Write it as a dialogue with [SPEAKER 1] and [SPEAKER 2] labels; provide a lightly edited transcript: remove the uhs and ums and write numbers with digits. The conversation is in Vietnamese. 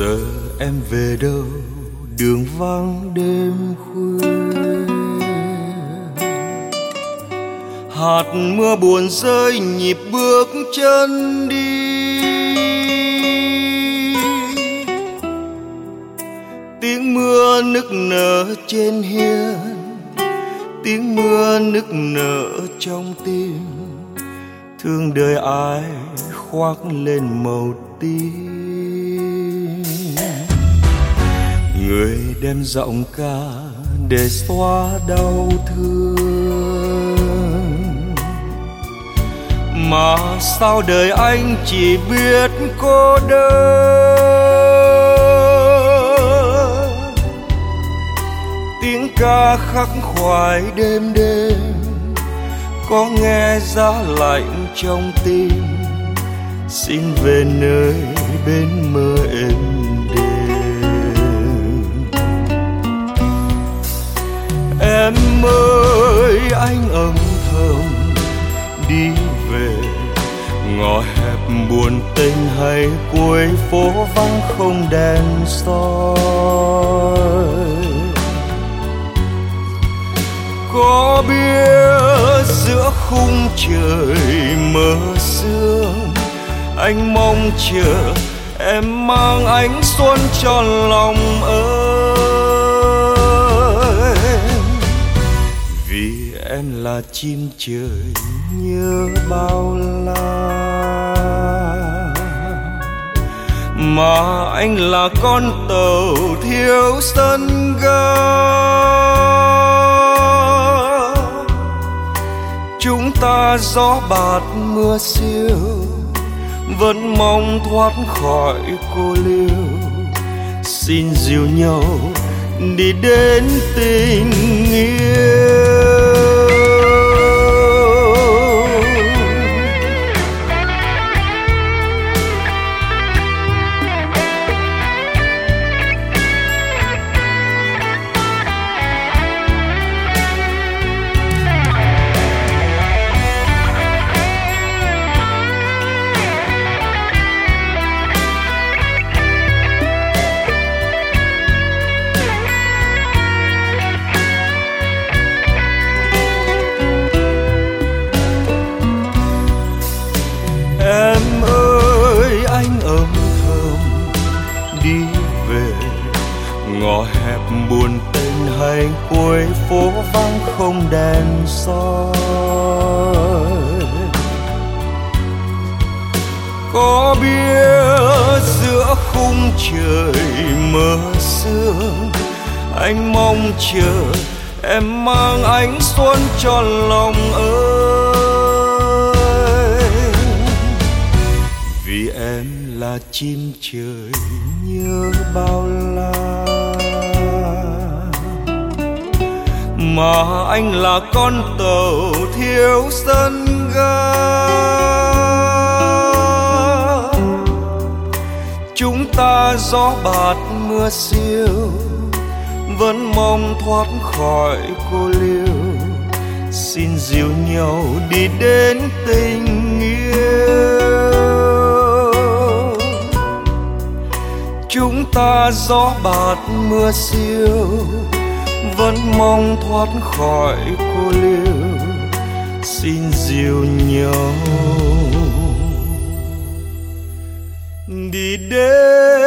[SPEAKER 1] giờ em về đâu, đường vắng đêm khuya. Hạt mưa buồn rơi nhịp bước chân đi. Tiếng mưa nức nở trên hiên, tiếng mưa nức nở trong tim. Thương đời ai khoác lên màu tím. Người đem giọng ca để xóa đau thương, mà sao đời anh chỉ biết cô đơn. Tiếng ca khắc khoải đêm đêm, có nghe giá lạnh trong tim. Xin về nơi bên mơ êm đềm. Em ơi anh âm thầm đi về, ngõ hẹp buồn tênh hay cuối phố vắng không đèn soi. Có biết giữa khung trời mơ sương, anh mong chờ em mang ánh xuân cho lòng ơi. Vì em là chim trời nhớ bao la, mà anh là con tàu thiếu sân ga. Chúng ta gió bạt mưa siêu, vẫn mong thoát khỏi cô liêu. Xin dìu nhau đi đến tình yêu. Em ơi anh âm thầm đi về, ngõ hẹp buồn tênh hay cuối phố vắng không đèn soi. Có biết giữa khung trời mơ sương, anh mong chờ em mang ánh xuân cho lòng ơi. Vì em là chim trời nhớ bao la, mà anh là con tàu thiếu sân ga. Chúng ta gió bạt mưa siêu, vẫn mong thoát khỏi cô liêu. Xin dìu nhau đi đến tình yêu. Chúng ta gió bạt mưa siêu, vẫn mong thoát khỏi cô liêu. Xin dìu nhau đi đến